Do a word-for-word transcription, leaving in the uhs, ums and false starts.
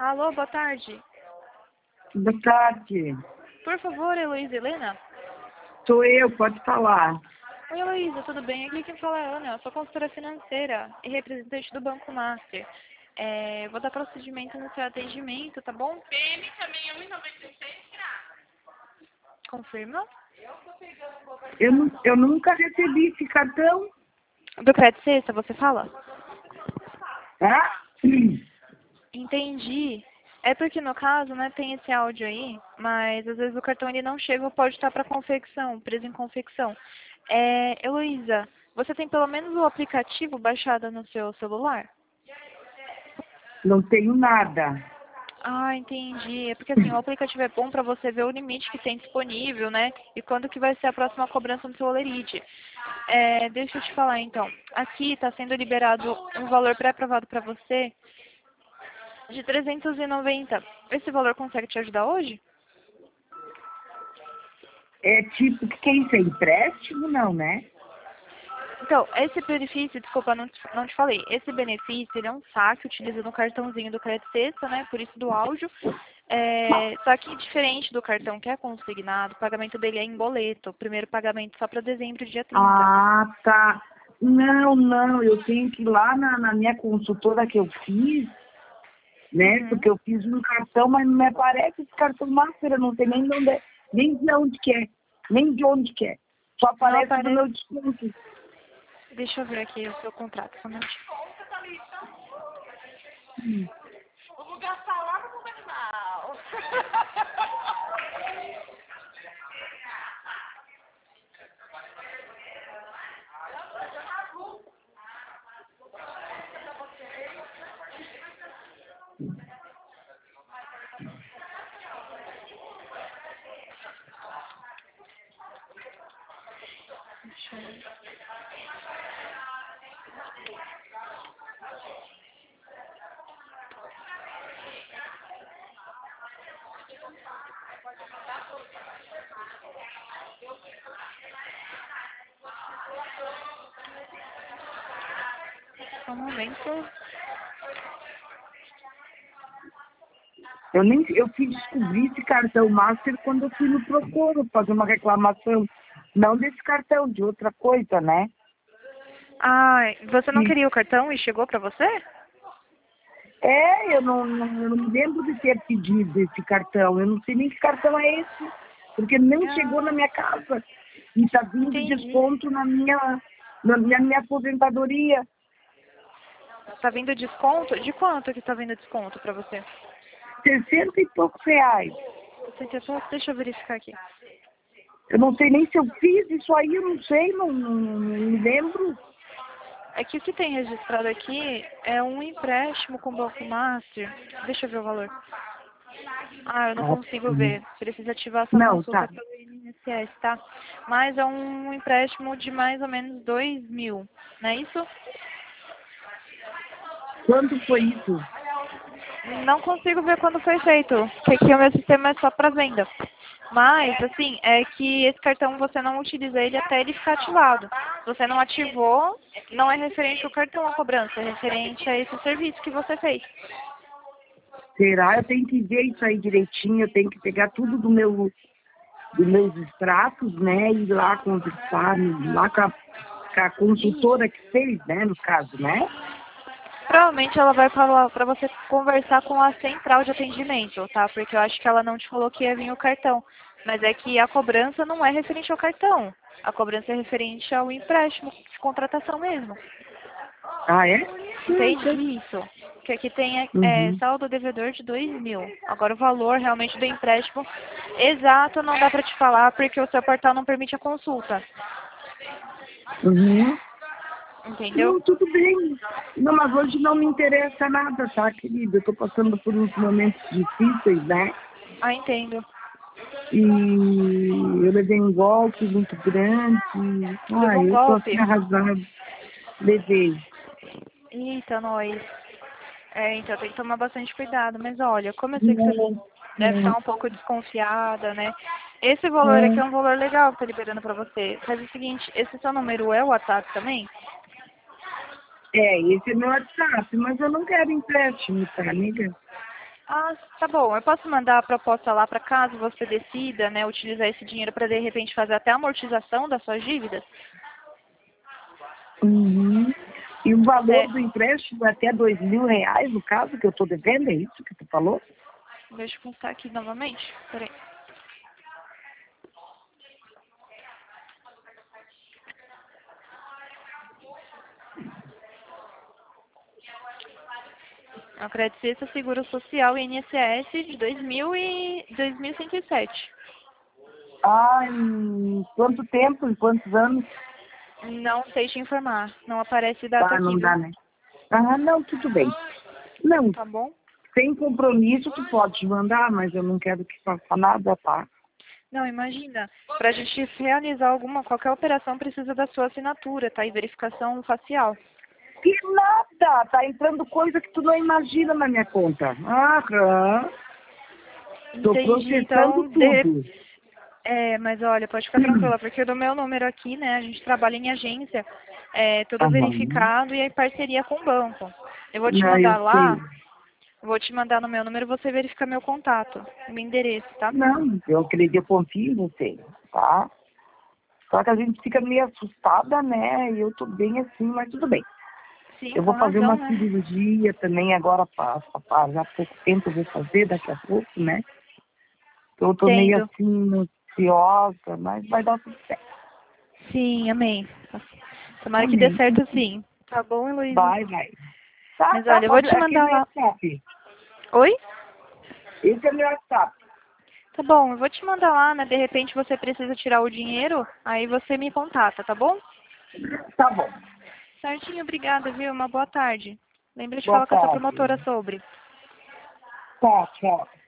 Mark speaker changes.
Speaker 1: Alô, boa tarde.
Speaker 2: Boa tarde.
Speaker 1: Por favor, Heloísa Helena?
Speaker 2: Sou eu, pode falar.
Speaker 1: Oi, Heloísa, tudo bem? Aqui quem fala é a Ana, eu sou consultora financeira e representante do Banco Master. É, vou dar procedimento no seu atendimento, tá bom?
Speaker 3: P M também é um e noventa e seis,
Speaker 1: Confirma?
Speaker 2: Eu, nu- eu nunca recebi esse cartão.
Speaker 1: Do Crédito Sexta, você fala?
Speaker 2: Tá?
Speaker 1: Entendi. É porque no caso, né, tem esse áudio aí, mas às vezes o cartão ele não chega ou pode estar para confecção, preso em confecção. É, Heloísa, você tem pelo menos o aplicativo baixado no seu celular?
Speaker 2: Não tenho nada.
Speaker 1: Ah, entendi. É porque assim, o aplicativo é bom para você ver o limite que tem disponível, né? E quando que vai ser a próxima cobrança no seu Olerite. É, deixa eu te falar então. Aqui está sendo liberado um valor pré-aprovado para você de trezentos e noventa. Esse valor consegue te ajudar hoje?
Speaker 2: É tipo, que que é isso? É empréstimo? Não, né?
Speaker 1: Então, esse benefício, desculpa, não te, não te falei. Esse benefício, ele é um saque utilizando o cartãozinho do Crédito Sexta, né? Por isso do áudio. É, só que diferente do cartão que é consignado, o pagamento dele é em boleto. O primeiro pagamento só para dezembro, dia trinta.
Speaker 2: Ah, tá. Não, não, eu tenho que ir lá na, na minha consultora que eu fiz, né?
Speaker 1: Uhum.
Speaker 2: Porque eu fiz um cartão, mas não me aparece esse cartão Master, eu não sei nem de onde é, nem de onde que é, nem de onde que é. Só
Speaker 1: Não
Speaker 2: aparece do
Speaker 1: aparece.
Speaker 2: meu desconto.
Speaker 1: Deixa eu ver aqui o seu contrato, só um minutinho.
Speaker 2: Hum.
Speaker 3: vamos gastar lá no Blumenau.
Speaker 1: Deixa eu ver. Só um momento.
Speaker 2: Eu nem eu fui descobrir esse cartão Master quando eu fui no Procuro fazer uma reclamação. Não desse cartão, de outra coisa, né?
Speaker 1: Ah, você não
Speaker 2: E,
Speaker 1: queria o cartão e chegou para você?
Speaker 2: é, eu não, não, eu não me lembro de ter pedido esse cartão. Eu não sei nem que cartão é esse. Porque não chegou na
Speaker 1: Ah,
Speaker 2: minha casa. E está vindo
Speaker 1: entendi.
Speaker 2: desconto na minha, na minha, minha aposentadoria.
Speaker 1: Tá vindo desconto? De quanto que tá vindo desconto para você?
Speaker 2: sessenta e poucos reais.
Speaker 1: Deixa eu verificar aqui.
Speaker 2: Eu não sei nem se eu fiz isso aí, eu não sei, não, não, não me lembro.
Speaker 1: É que o que tem registrado aqui é um empréstimo com o Banco Master. Deixa eu ver o valor. Ah, eu não
Speaker 2: Ah,
Speaker 1: consigo ver. Precisa ativar essa
Speaker 2: não,
Speaker 1: consulta
Speaker 2: tá.
Speaker 1: pelo I N S S, tá? Mas é um empréstimo de mais ou menos dois mil, não é isso?
Speaker 2: Quando foi isso?
Speaker 1: Não consigo ver quando foi feito, porque aqui o meu sistema é só para venda. Mas, assim, é que esse cartão você não utiliza ele até ele ficar ativado. Se você não ativou, não é referente ao cartão a cobrança, é referente a esse serviço que você fez.
Speaker 2: Será? Eu tenho que ver isso aí direitinho, eu tenho que pegar tudo do meu, dos meus extratos, né? E ir lá conversar, lá com a, com a consultora que fez, né? No caso, né?
Speaker 1: Provavelmente ela vai falar para você conversar com a central de atendimento, tá? Porque eu acho que ela não te falou que ia vir o cartão. Mas é que a cobrança não é referente ao cartão. A cobrança é referente ao empréstimo de contratação mesmo.
Speaker 2: Ah, é?
Speaker 1: Entendi isso. Que aqui tem é,
Speaker 2: Uhum.
Speaker 1: saldo devedor de dois mil. Agora o valor realmente do empréstimo exato não dá para te falar porque o seu portal não permite a consulta.
Speaker 2: Uhum.
Speaker 1: Entendeu?
Speaker 2: Não, tudo bem. Não, mas hoje não me interessa nada, tá, querida? Eu tô passando por uns momentos difíceis, né?
Speaker 1: Ah, entendo.
Speaker 2: E eu levei um golpe muito grande.
Speaker 1: Levou
Speaker 2: Ai,
Speaker 1: um
Speaker 2: eu tô assim
Speaker 1: golpe?
Speaker 2: arrasada. Levei.
Speaker 1: Eita, nós. É, então tem que tomar bastante cuidado. Mas olha, como eu sei que você
Speaker 2: Não,
Speaker 1: deve
Speaker 2: não,
Speaker 1: estar um pouco desconfiada, né? Esse valor aqui é
Speaker 2: não.
Speaker 1: um valor legal que tá liberando pra você. Faz o seguinte, esse seu número é o WhatsApp também?
Speaker 2: É, esse é meu WhatsApp, mas eu não quero empréstimo, tá, amiga?
Speaker 1: Ah, tá bom. Eu posso mandar a proposta lá para caso você decida, né, utilizar esse dinheiro para de repente fazer até a amortização das suas dívidas?
Speaker 2: Uhum. E o valor
Speaker 1: É,
Speaker 2: do empréstimo é até dois mil reais, no caso, que eu estou devendo, é isso que tu falou?
Speaker 1: deixa eu constar aqui novamente. Peraí. A Credit Suisse, Seguro Social e I N S S de dois mil e dois mil cento e sete.
Speaker 2: Ah, em quanto tempo, em quantos anos?
Speaker 1: Não sei te informar. Não aparece data
Speaker 2: Ah,
Speaker 1: aqui,
Speaker 2: não
Speaker 1: viu?
Speaker 2: dá, né? Ah, não, tudo bem. Não,
Speaker 1: Tá bom?
Speaker 2: sem compromisso tu pode mandar, mas eu não quero que faça nada, tá?
Speaker 1: Não, imagina. Para a gente realizar alguma, qualquer operação precisa da sua assinatura, tá? E verificação facial.
Speaker 2: Que nada! Tá entrando coisa que tu não imagina na minha conta. Aham. Tô
Speaker 1: Entendi.
Speaker 2: processando
Speaker 1: Então,
Speaker 2: tudo.
Speaker 1: de... é, mas olha, pode ficar tranquila, porque do meu número aqui, né, a gente trabalha em agência, é tudo
Speaker 2: Aham.
Speaker 1: verificado e em parceria com o banco. Eu vou te
Speaker 2: Não, eu
Speaker 1: mandar lá,
Speaker 2: sei.
Speaker 1: vou te mandar no meu número, você verifica meu contato, meu endereço, tá?
Speaker 2: Não, eu acredito, eu confio em você, tá? Só que a gente fica meio assustada, né? E eu tô bem assim, mas tudo bem.
Speaker 1: Sim,
Speaker 2: Eu
Speaker 1: com
Speaker 2: vou fazer
Speaker 1: razão,
Speaker 2: uma
Speaker 1: né?
Speaker 2: cirurgia também agora, pra, pra, pra- já há pouco tempo eu vou fazer, daqui a pouco, né? Então eu tô meio
Speaker 1: Entendo.
Speaker 2: assim, ansiosa, mas vai dar tudo certo.
Speaker 1: Sim, amém. Tomara que dê
Speaker 2: Amém.
Speaker 1: certo sim. Tá bom, Heloísa?
Speaker 2: Vai, vai. Tá,
Speaker 1: Mas
Speaker 2: tá,
Speaker 1: olha, eu vou
Speaker 2: pode.
Speaker 1: te
Speaker 2: Aqui é
Speaker 1: mandar
Speaker 2: meu
Speaker 1: lá.
Speaker 2: WhatsApp.
Speaker 1: Oi?
Speaker 2: Esse é meu WhatsApp.
Speaker 1: Tá bom, eu vou te mandar lá, né? De repente você precisa tirar o dinheiro, aí você me contata, tá bom?
Speaker 2: Tá bom.
Speaker 1: Certinho, obrigada, viu? Uma boa tarde. Lembra de
Speaker 2: Boa
Speaker 1: falar com a sua
Speaker 2: tarde.
Speaker 1: promotora sobre.
Speaker 2: Tá, tchau.